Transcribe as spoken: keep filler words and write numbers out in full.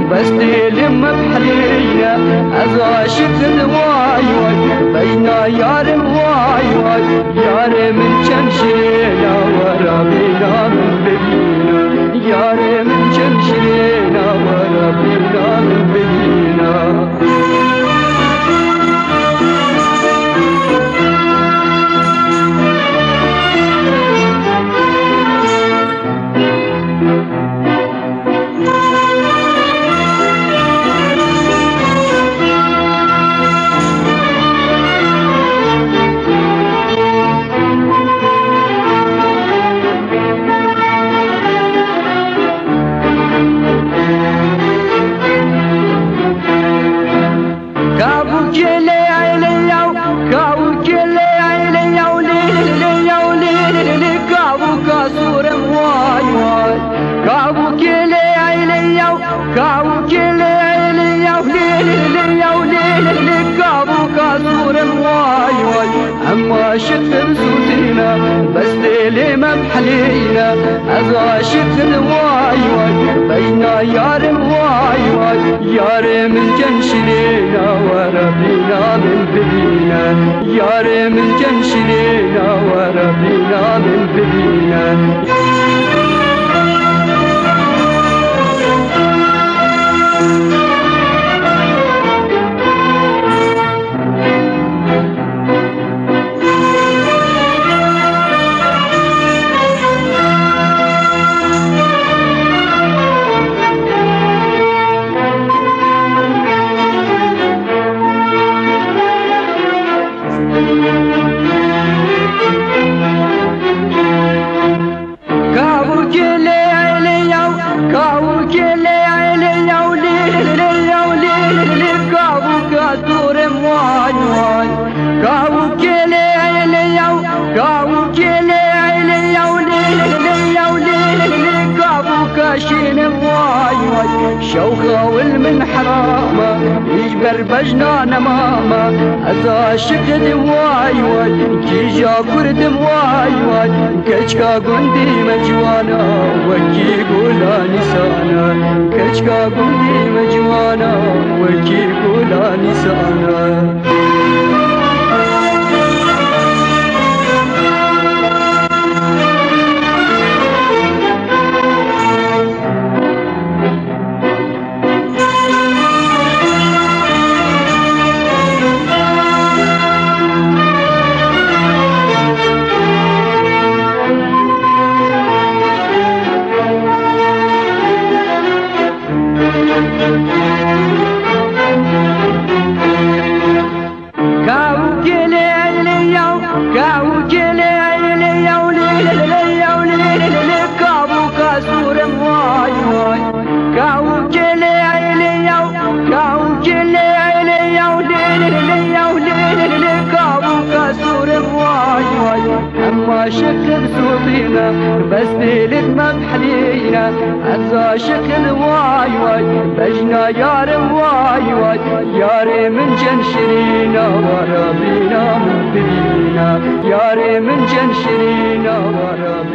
بس لما بحلينا أزاشك واي واي بينا يار واي واي يار من جمشينا وربنا من بدينا يار من جمشينا وربنا من بدينا أما شكر زوتينا بس ليلي ما بحلينا أزاشك واي واي بينا يار واي واي يار من جنشلينا وربنا من بدينا يار من جنشلينا وربنا من بدينا شوخة والمن حرامة يجبر بجنان ماما أزاشك دواي واي كيجا كرد واي واي كشكا قندي مجوانا وكي قولا نسانا كشكا قندي مجوانا وكي قولا نسانا شكل صوتينا بس ليلك ما بحلينا أزا شكل واي واي بجنا يار واي واي ياري من جنشرينا وربنا من بدينا ياري من جنشرينا وربنا